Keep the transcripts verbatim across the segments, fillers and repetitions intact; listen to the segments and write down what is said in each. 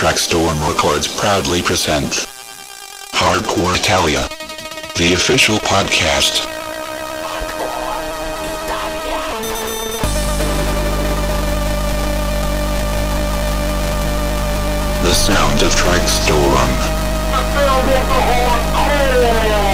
Trackstorm Records proudly present Hardcore Italia, the official podcast. The sound of Trackstorm. The sound of the hardcore!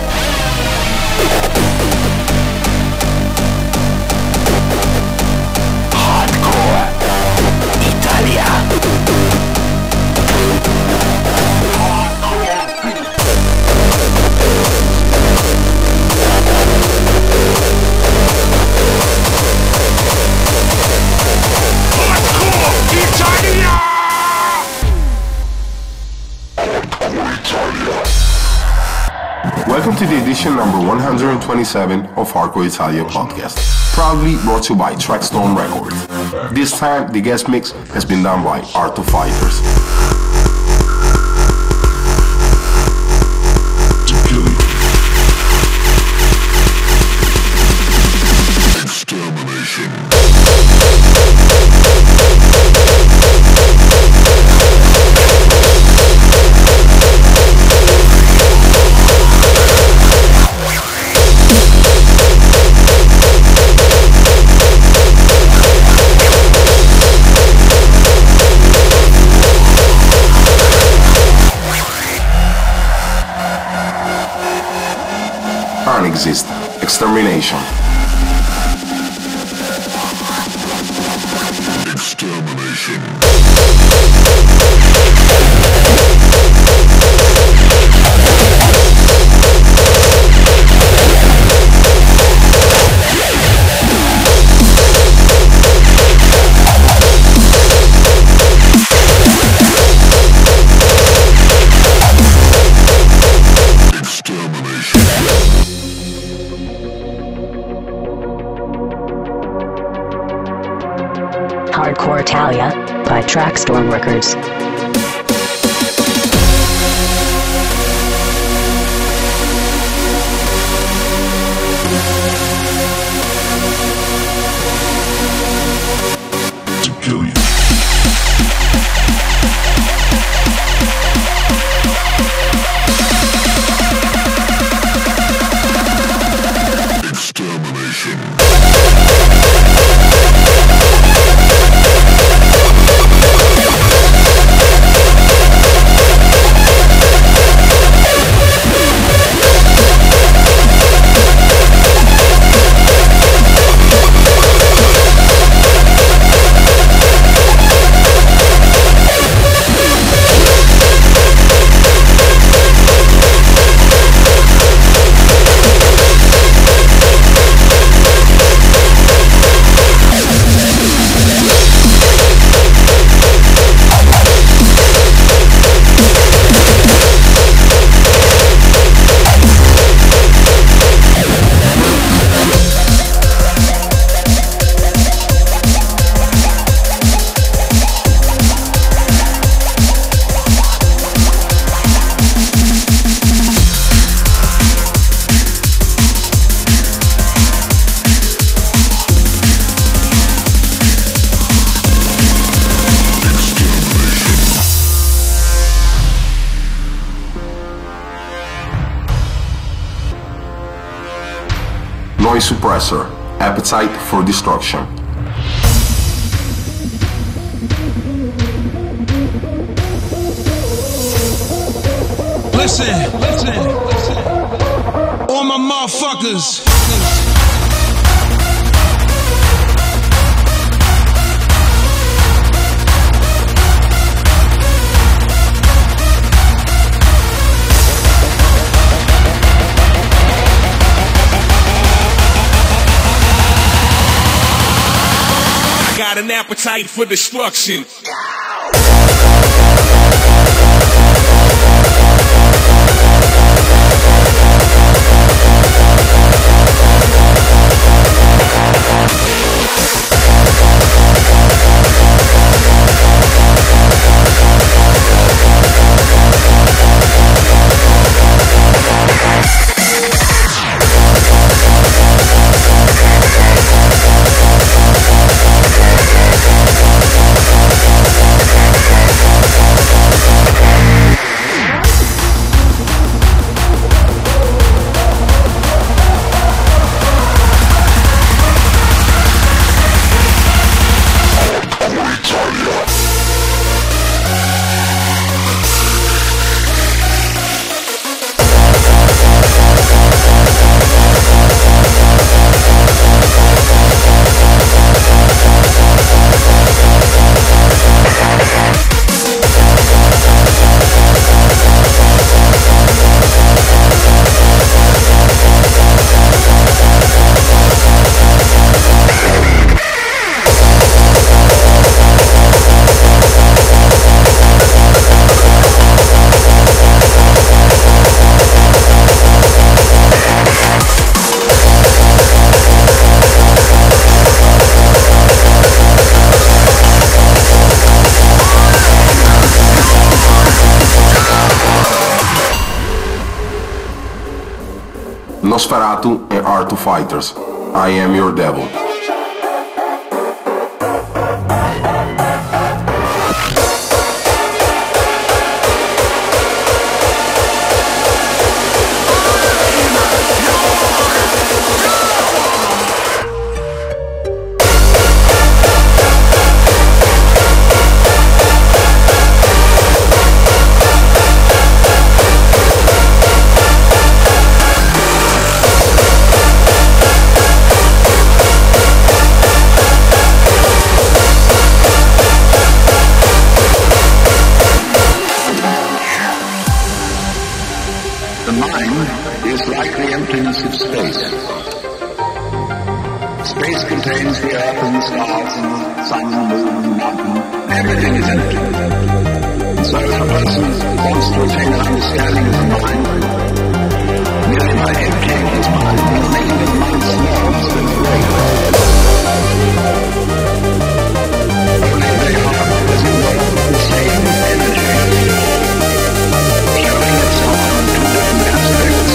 Welcome to the edition number one hundred twenty-seven of Hardcore Italia podcast, proudly brought to you by Trackstorm Records. This time, the guest mix has been done by Art of Fighters. Exist. Extermination. Extermination. Hardcore Italia by Trackstorm Records. To kill you. Extermination. Noise suppressor, appetite for destruction. Listen, listen, listen. All my motherfuckers. Got an appetite for destruction. Nosferatu e Art to Fighters, I Am Your Devil. The mind is like the emptiness of space. Space contains the earth and the stars and the sun and the moon and the mountain. Everything is empty. And so if a person wants to attain an understanding of the mind, merely by emptying his mind and making his mind small instead of great. Only very hard does it work with the same energy, showing itself on two different aspects.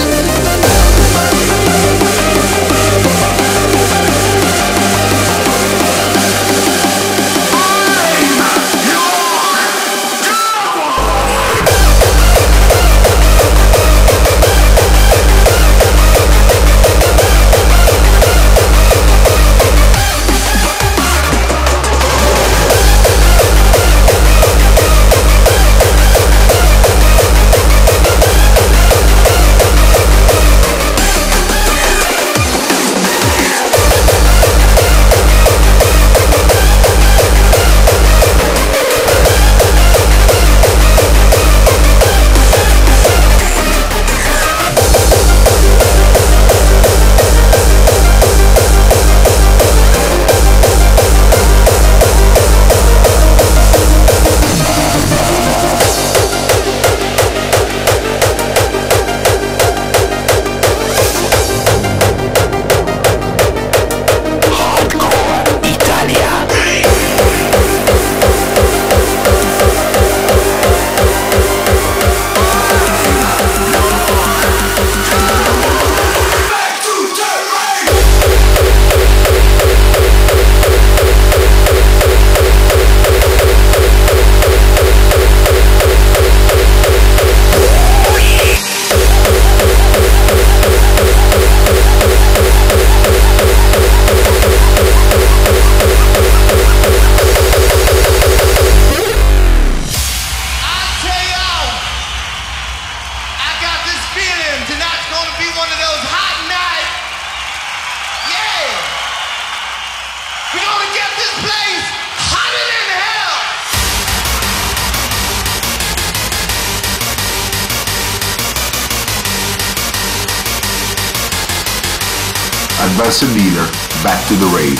Advanced Dealer, Back to the Rave.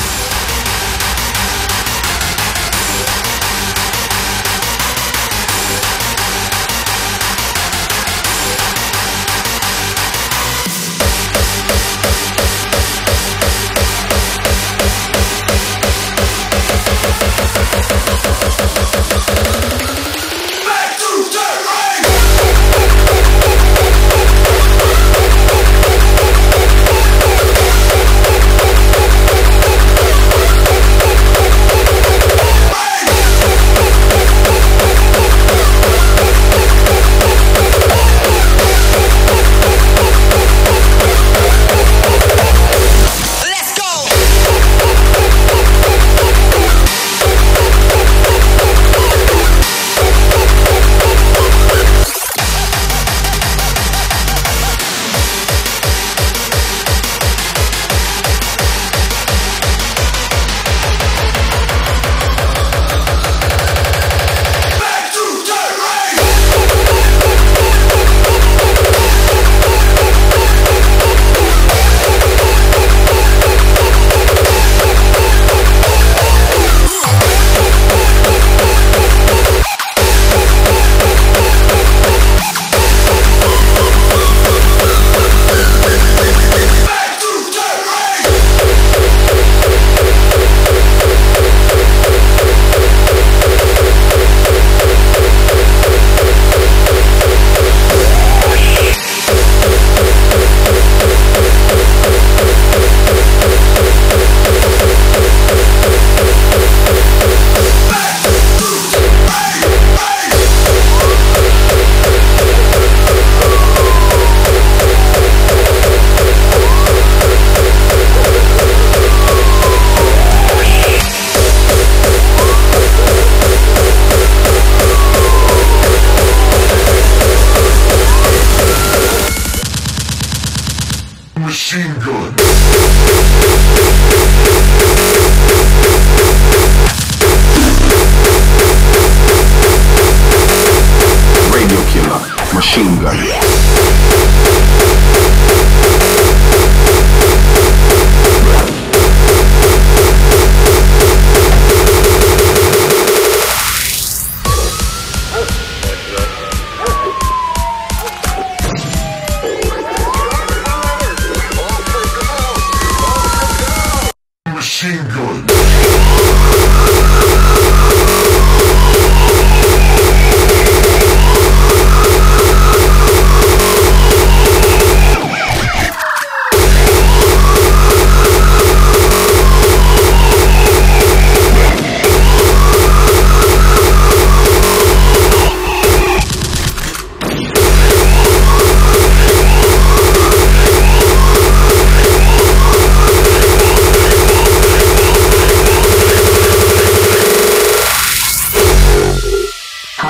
Back to the rave.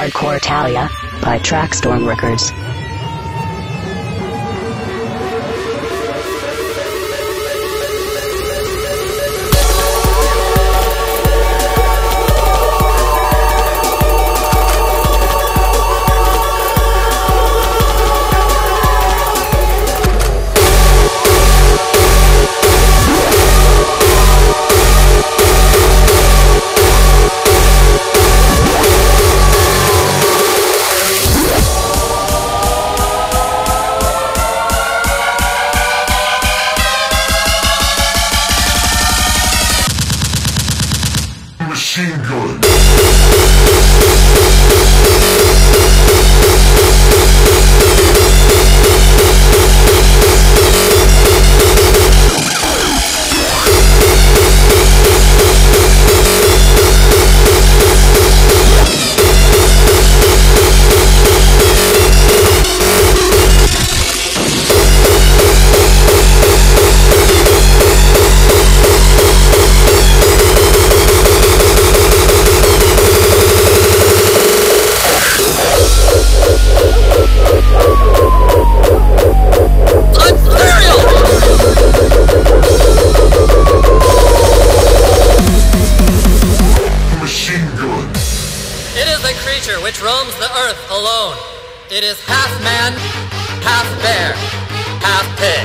Hardcore Italia by Trackstorm Records. Machine gun. Which roams the earth alone. It is half man, half bear, half pig.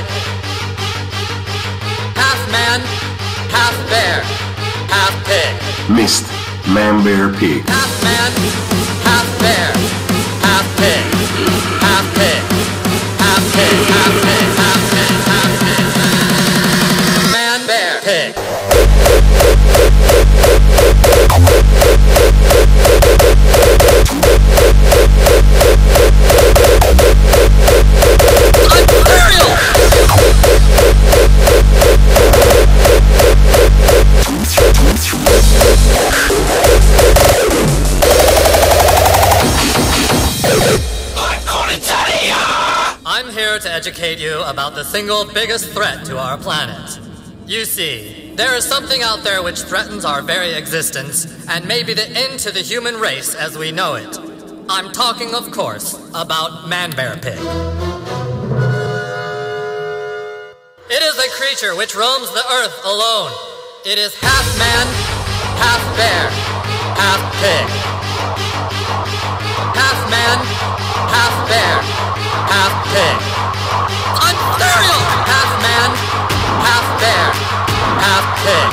Half man, half bear, half pig. Missed Man, Bear, Pig. Half man, half bear, half pig. Half pig, half pig, half pig, half pig, half pig. Man, bear, pig. I'm here to educate you about the single biggest threat to our planet. You see, there is something out there which threatens our very existence and may be the end to the human race as we know it. I'm talking, of course, about Man-Bear-Pig. It is a creature which roams the earth alone. It is half man, half bear, half pig. Half man, half bear, half pig. Ontario! Half man, half bear, half pig.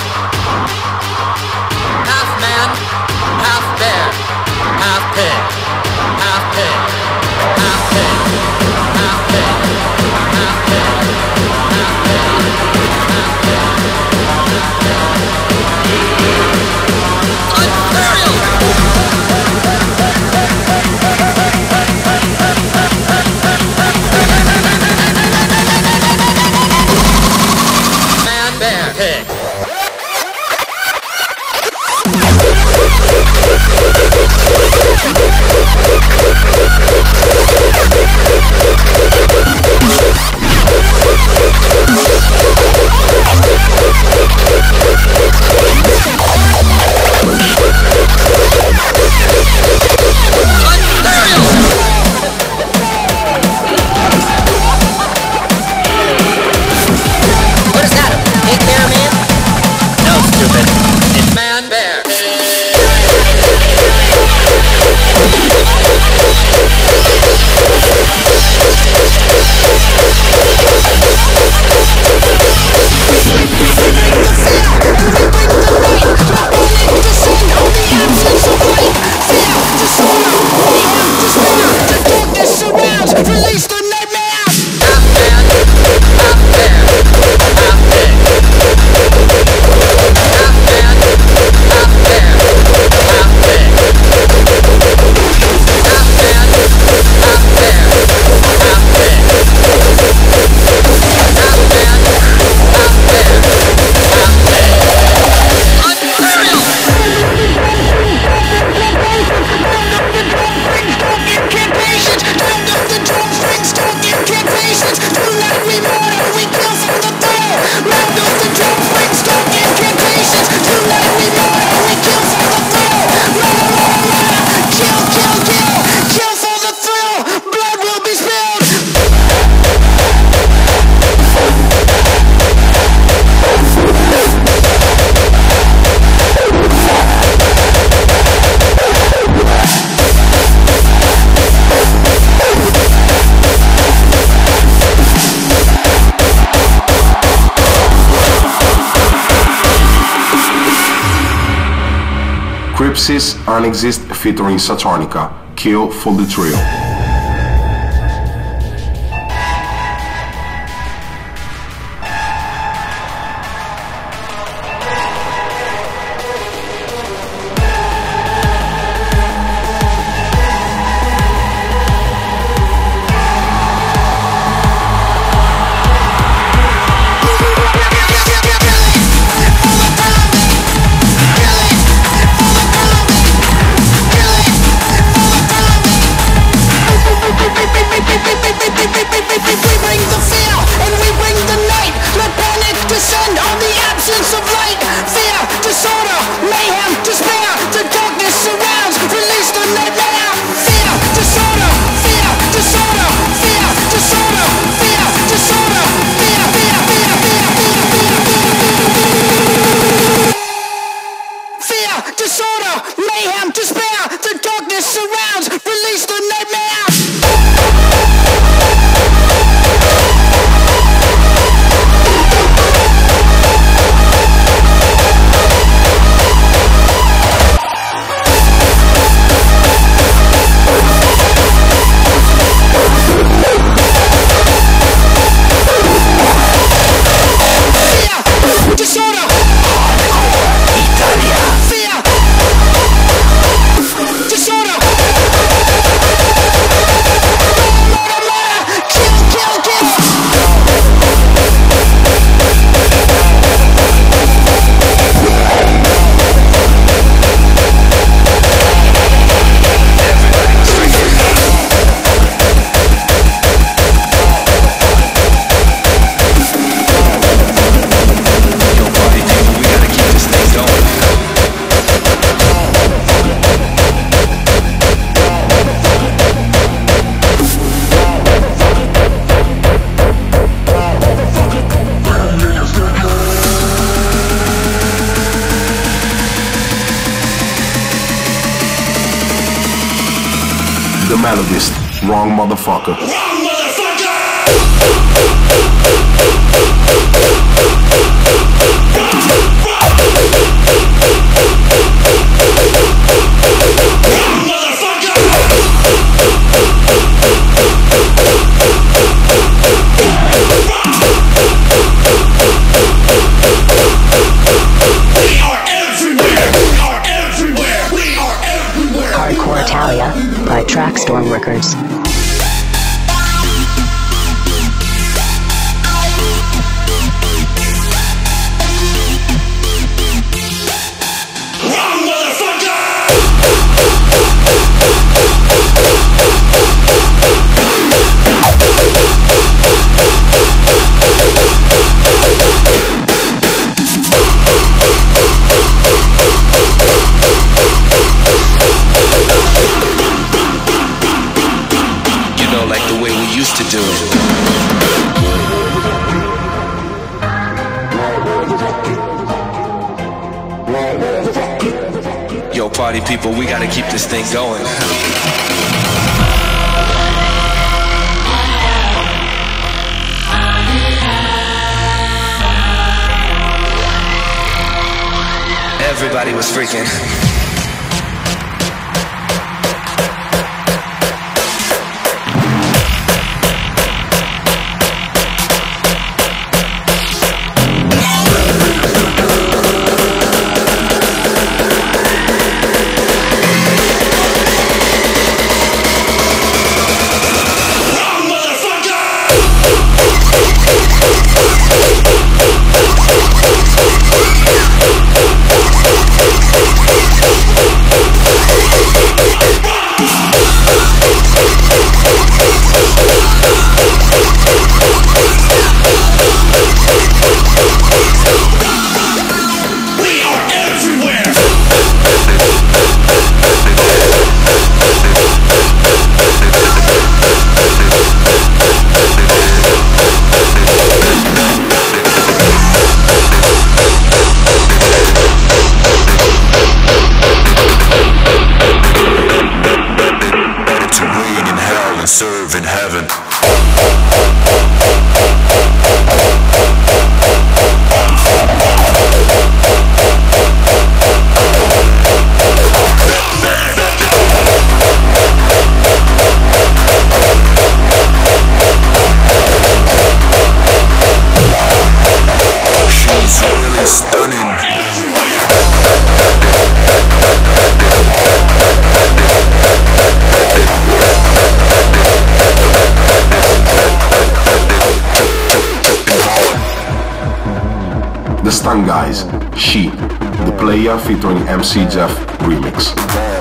Half man, half bear, half pig. Half pig, half pig, half pig, half pig, half pig, half pig. Ontario! Man, bear, pig. Crypsis Annexist featuring Saturnica, Kill for the Thrill. The melodist, wrong motherfucker. Wrong Hardcore Italia by Trackstorm Records. To do it. Yo, party people, we gotta keep this thing going. Everybody was freaking. motherfucker! She, the Playa featuring M C Jeff remix.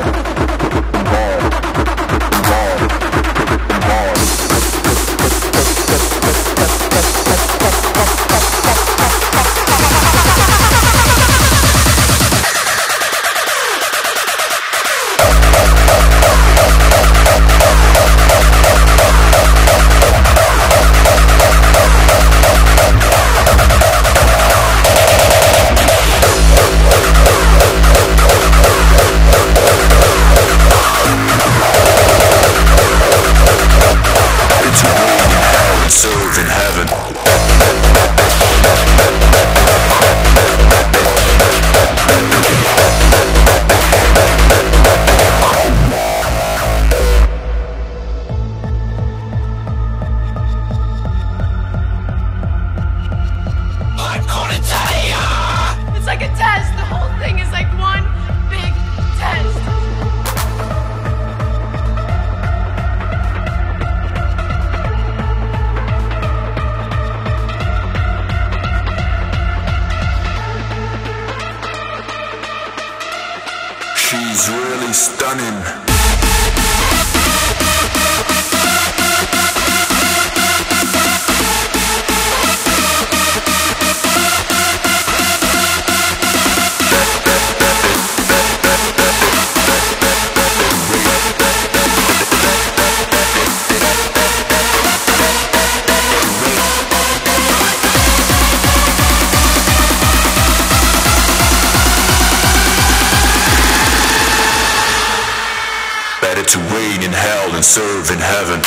She's really stunning. Better to reign in hell than serve in heaven.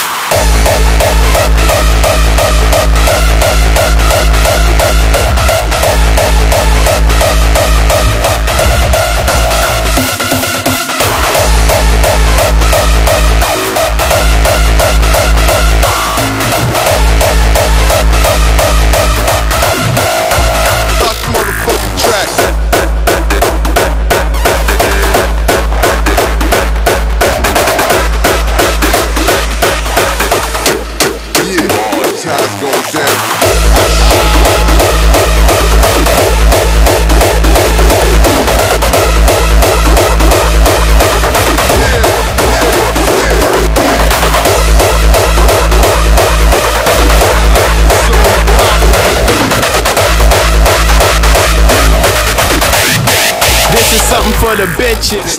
This is something for the bitches.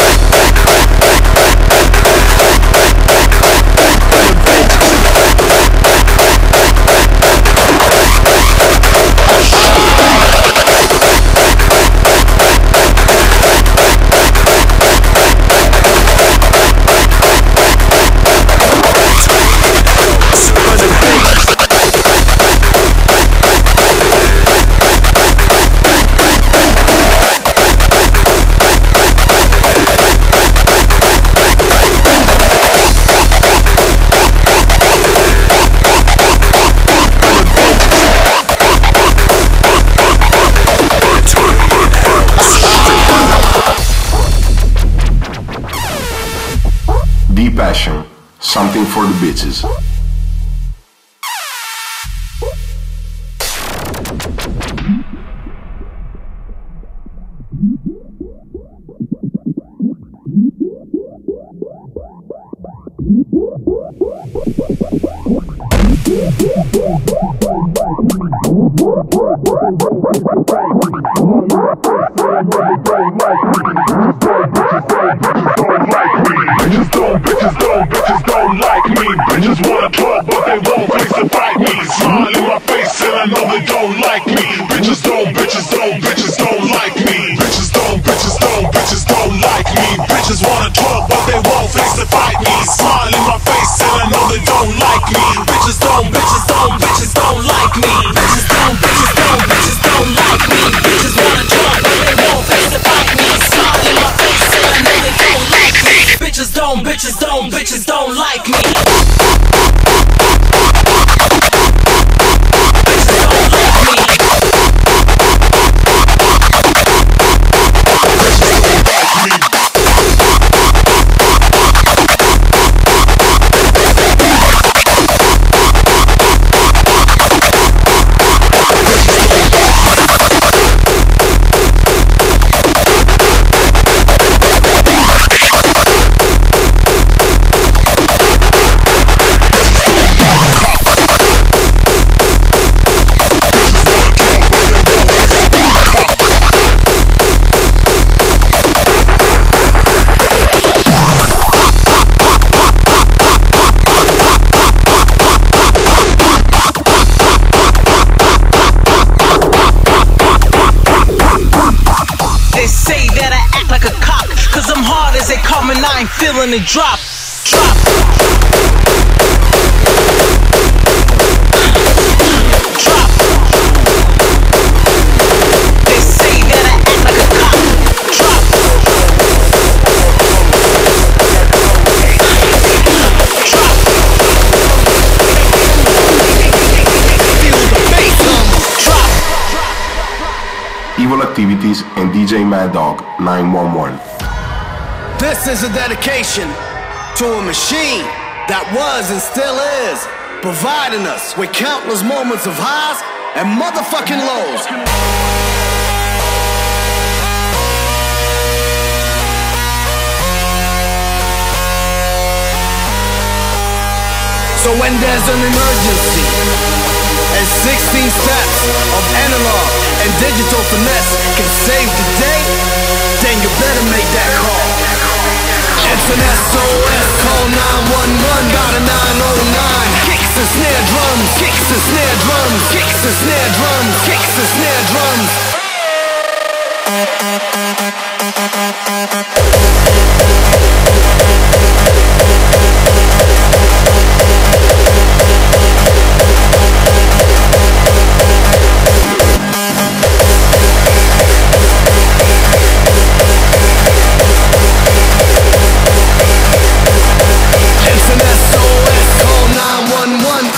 Passion, something for the bitches. Bitches don't, bitches don't, bitches don't like me. Bitches wanna talk, but they won't face to fight me. Smile in my face and I know they don't like me. Bitches don't, bitches don't, bitches don't like me. Bitches don't, bitches don't, bitches don't like me. Bitches wanna talk, but they won't face to fight me. Smile in my face and I know they don't like me. Bitches don't, bitches don't, bitches don't like me. Bitches don't, bitches don't, bitches don't like me. Bitches wanna talk, but they won't face to fight me. Smile in my face and I know they don't like me. Bitches don't, bitches don't, bitches don't like me. gotta act like a cop, cause I'm hard as they come and I ain't feeling it drop. Drop. Drop. They say you gotta act like a cop. Drop. Drop. Feel the bass number. Drop. Evil Activities and D J Mad Dog nine one one. This is a dedication to a machine that was and still is providing us with countless moments of highs and motherfucking lows. So when there's an emergency and sixteen steps of analog and digital finesse can save the day, then you better make that call. It's an S O S, call nine one one, got a nine oh nine. Kicks and snare drums, kicks and snare drums, kicks and snare drums, kicks and snare drums. It's an S O S, call nine one one.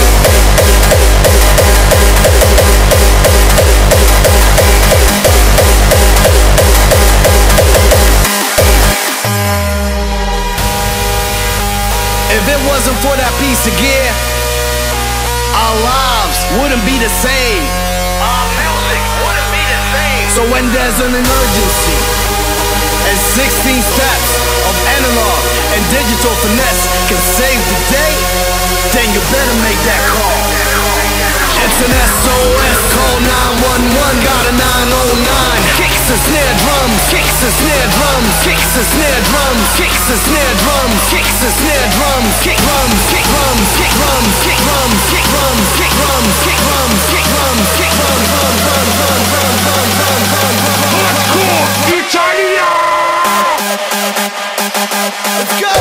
If it wasn't for that piece of gear, our lives wouldn't be the same. Our music wouldn't be the same. So when there's an emergency and sixteen steps of analog and digital finesse can save the day, then you better make that call. It's an S O S, call nine one one, got a nine oh nine. Kicks and snare drums, kicks and snare drums, kicks and snare drums, kicks and snare drums, kicks and snare drums, kick drums, kick drums, kick drums, kick drums, kick drums, kick drums, kick drums, kick drums, kick drums, drum, drum, drum, drum, drum, drum, drum, drum. Hardcore Italia! Let's go!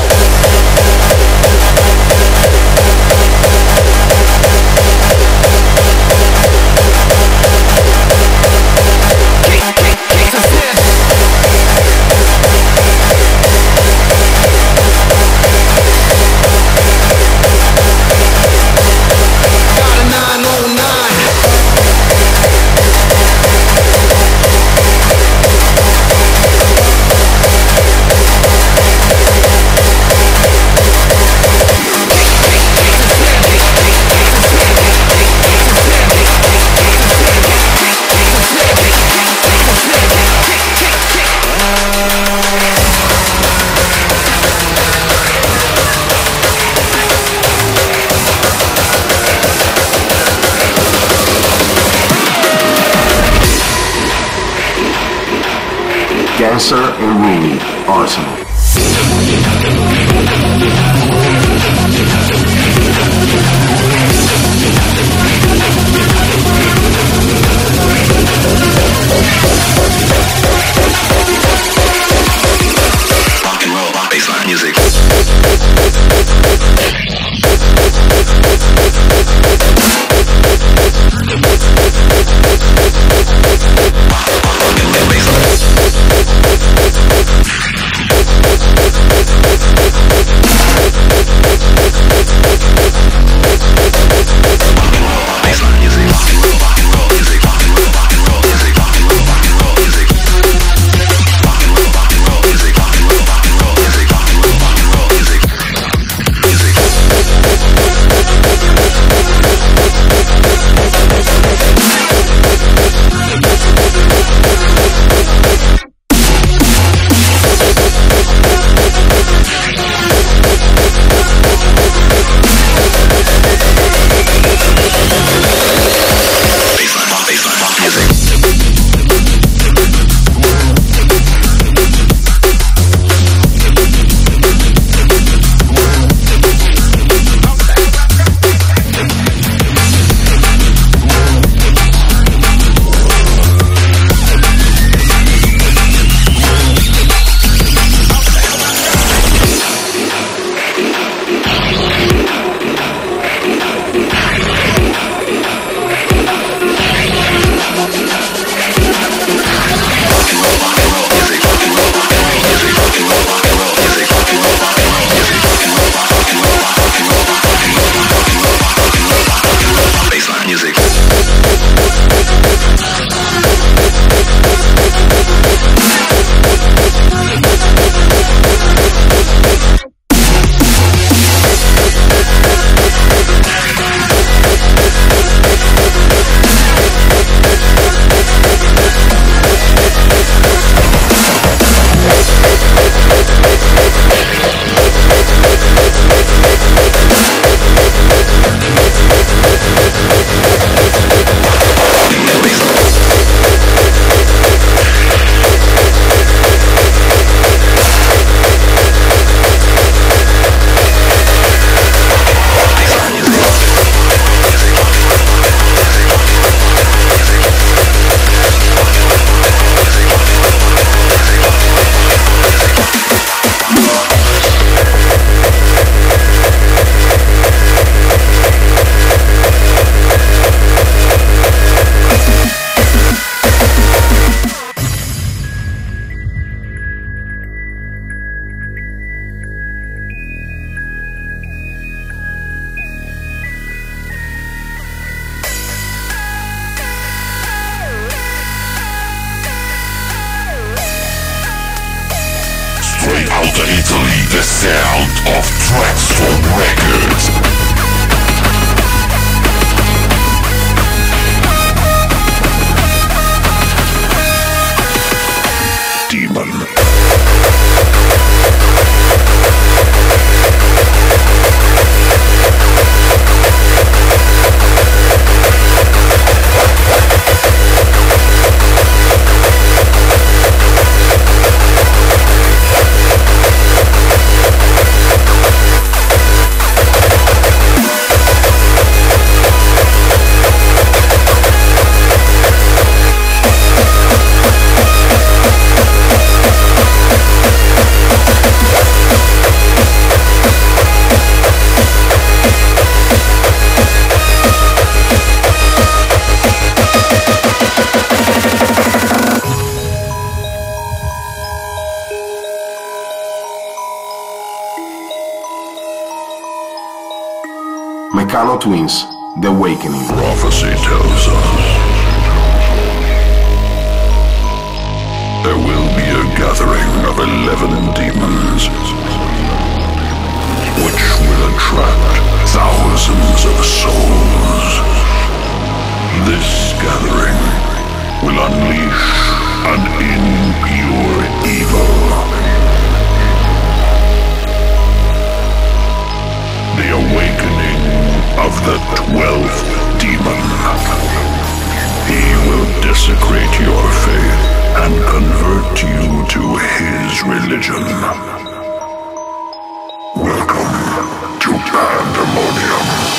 Gangster and Ruby, Arsenal. Rock and roll, baseline music. Straight out of Italy, the sound of Traxtorm Records. Demon. Meccano Twins, The Awakening. Prophecy tells us there will be a gathering of eleven demons, which will attract thousands of souls. This gathering will unleash an impure evil. The awakening of the twelfth demon. He will desecrate your faith and convert you to his religion. Welcome to Pandemonium.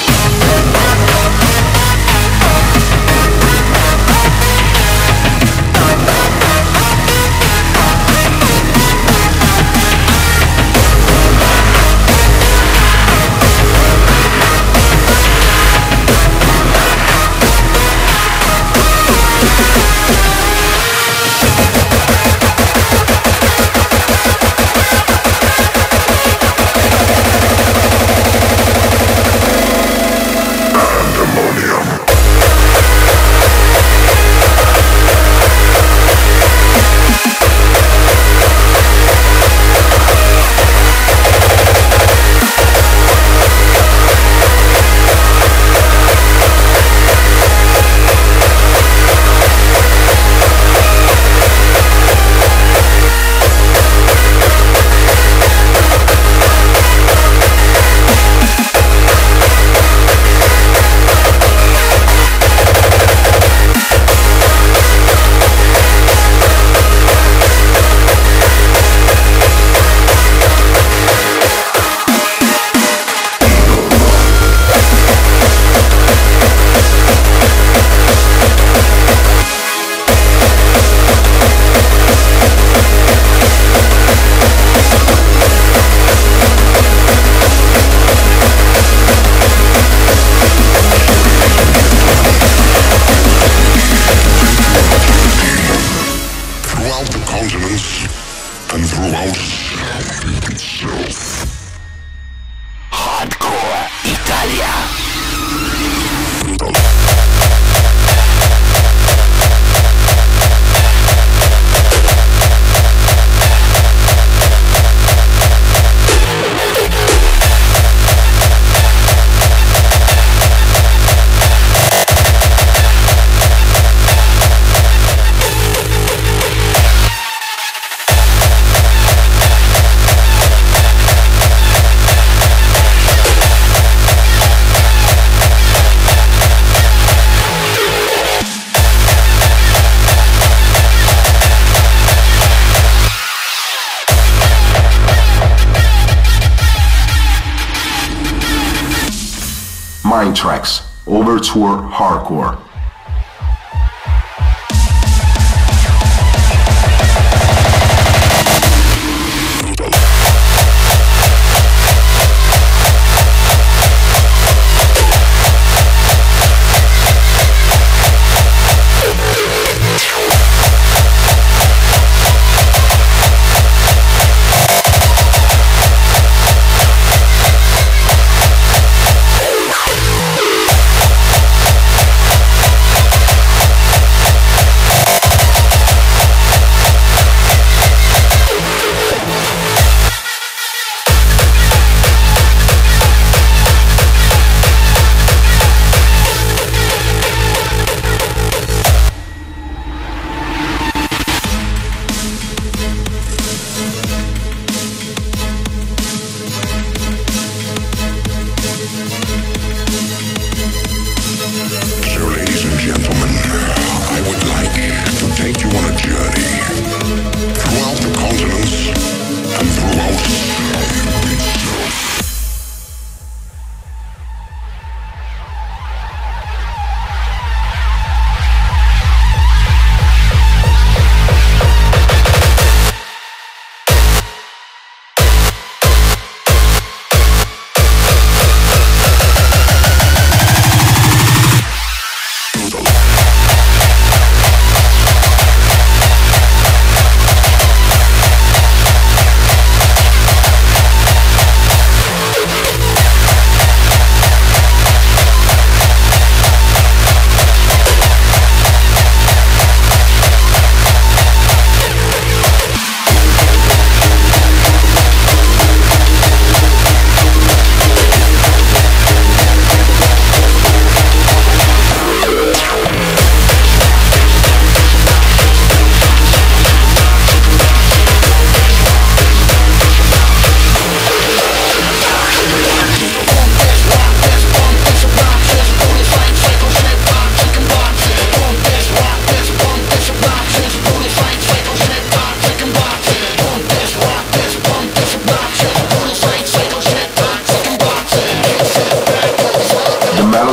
Mindtracks, Overture Hardcore.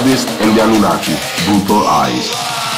Elvis and the Anunnaki, Brutal Eyes.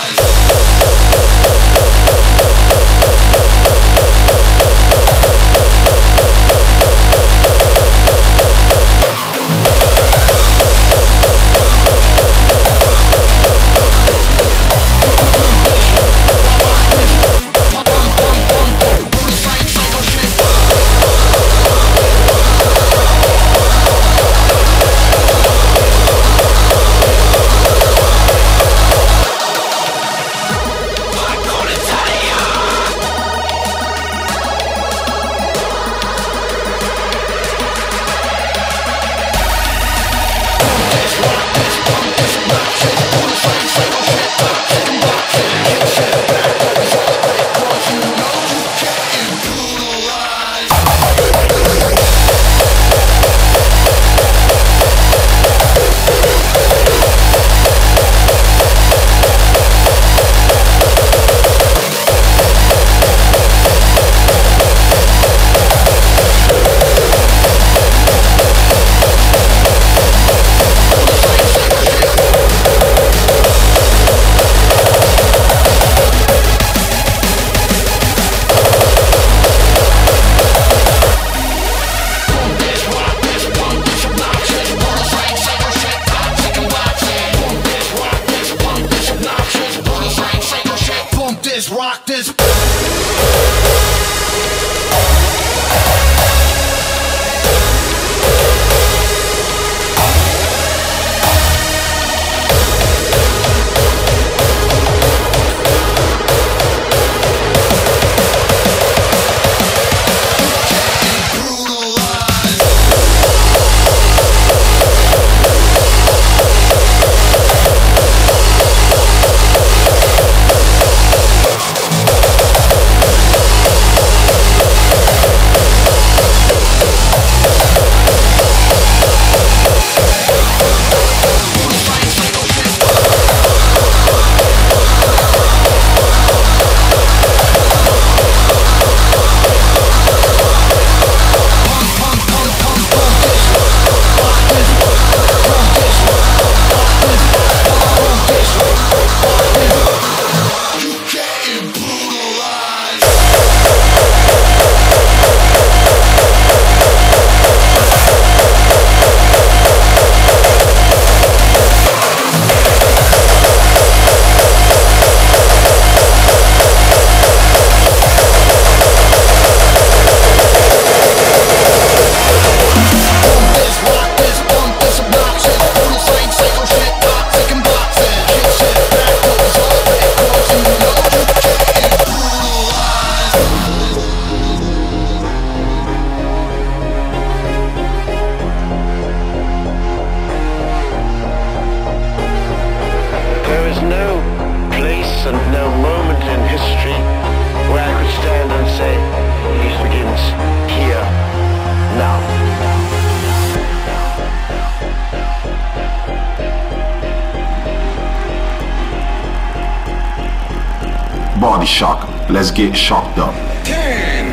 Body shock. Let's get shocked up. Ten,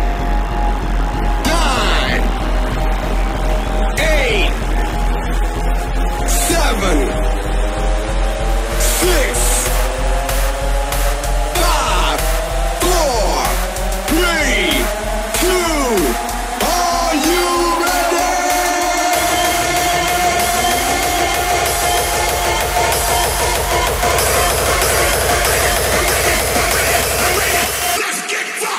nine, eight, seven, six, five, four, three, two. Are you ready? Let's get down.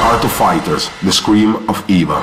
Art of Fighters, The Scream of Eva.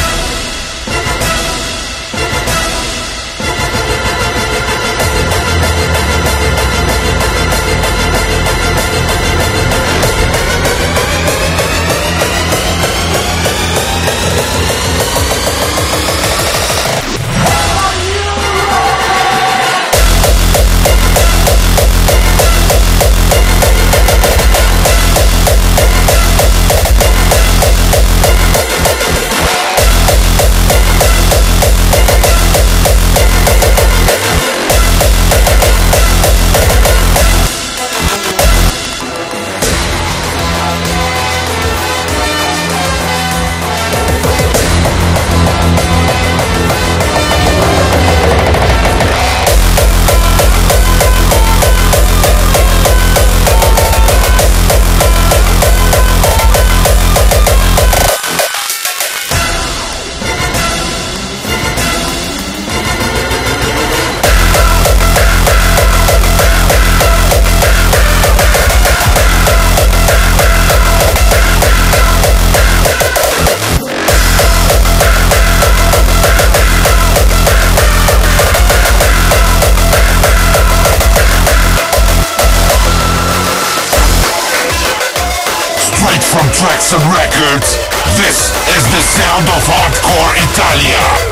From Tracks and Records, this is the sound of Hardcore Italia.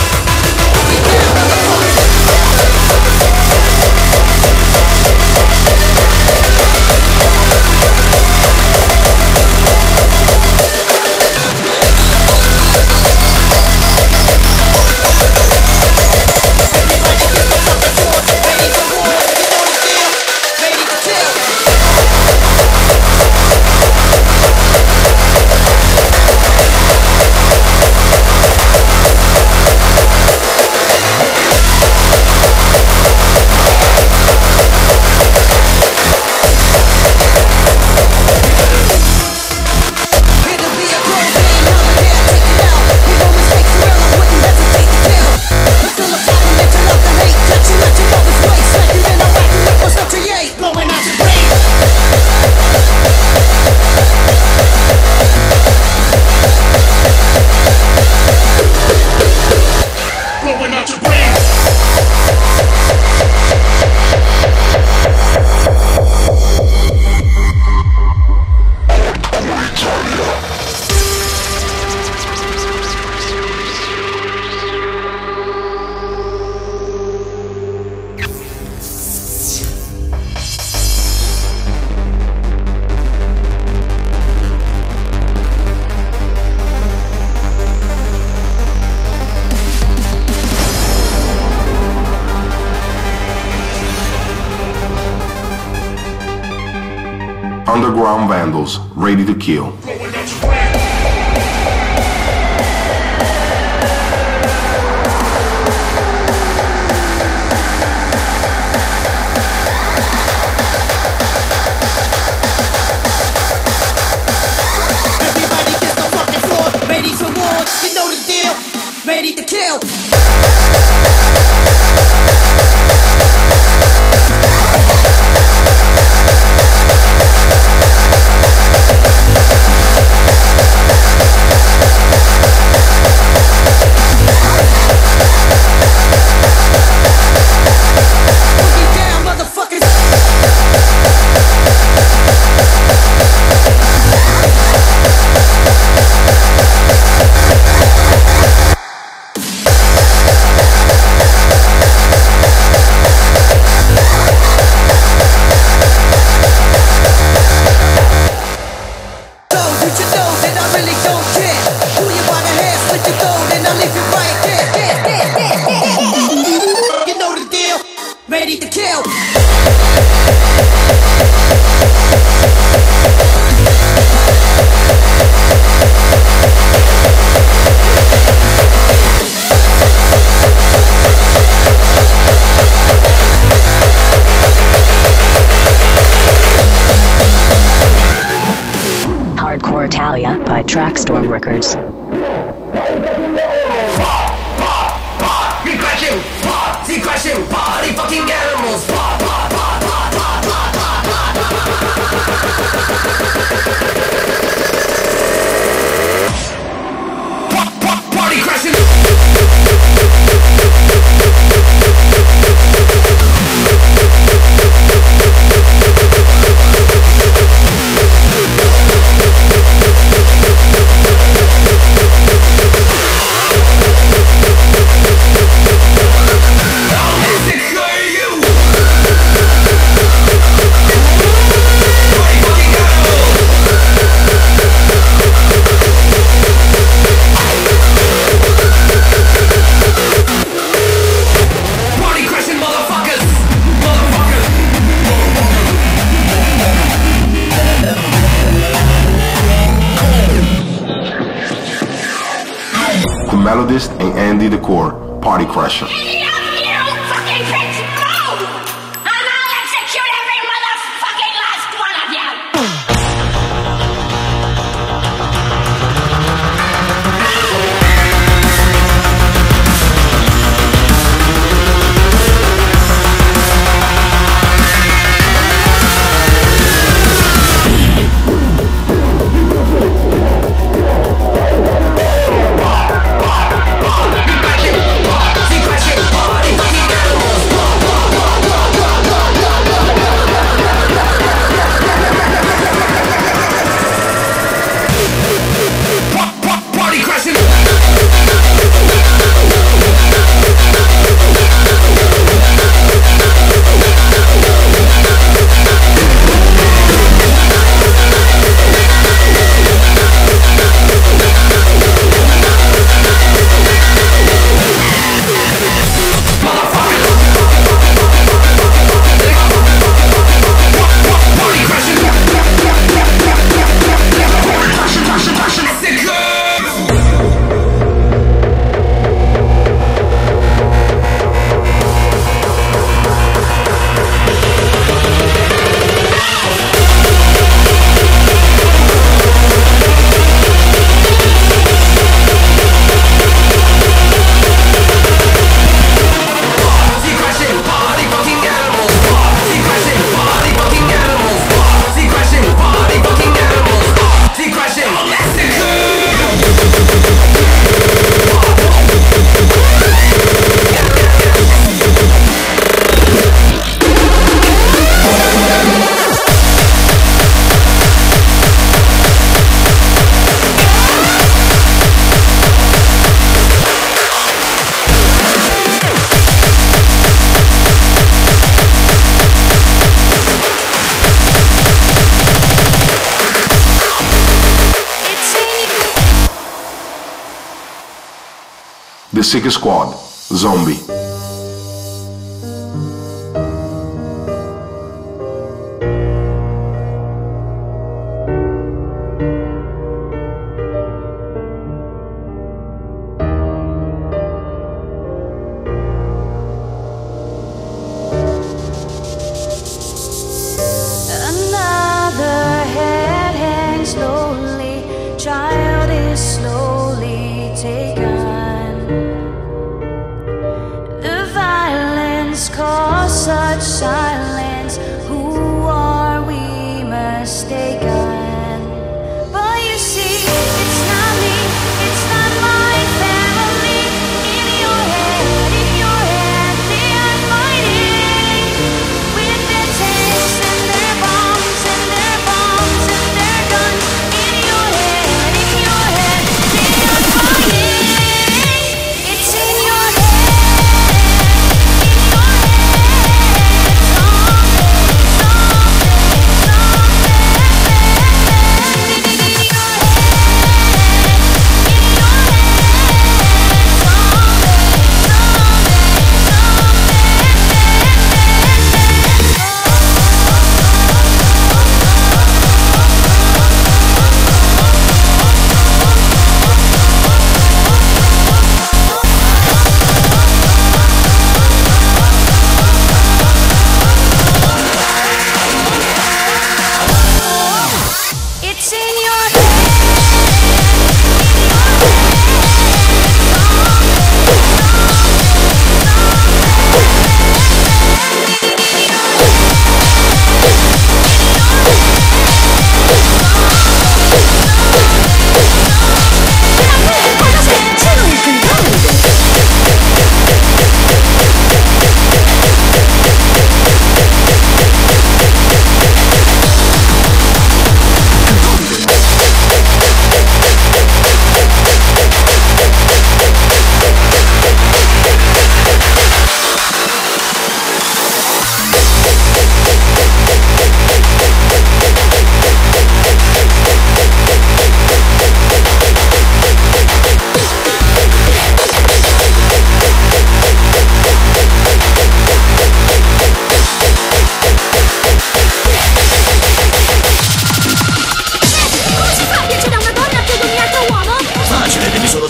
Underground Vandals, Ready to Kill. Ready for war, you know the deal. Ready to kill. Hardcore Italia by Trackstorm Records. We crash you, we crash you, party fucking animals. melodist, and Andy the Core, Party Crasher. The Sick Squad, Zombie. The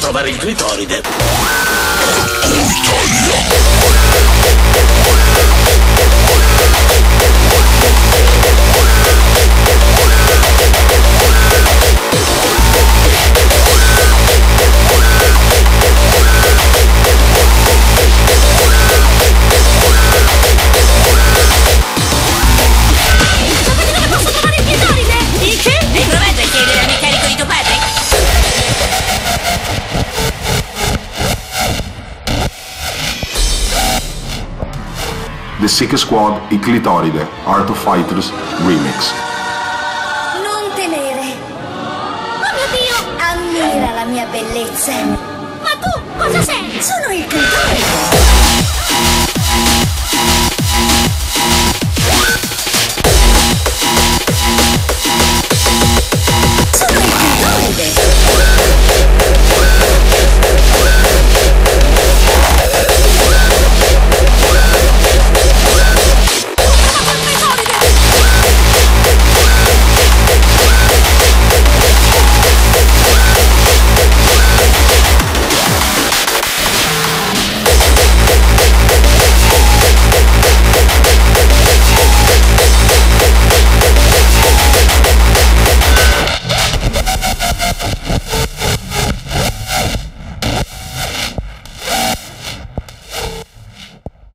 trovare il clitoride. The Sick Squad, Il Clitoride, Art of Fighters Remix. Non temere. Oh mio Dio! Ammira la mia bellezza. Ma tu cosa sei? Sono il clitoride.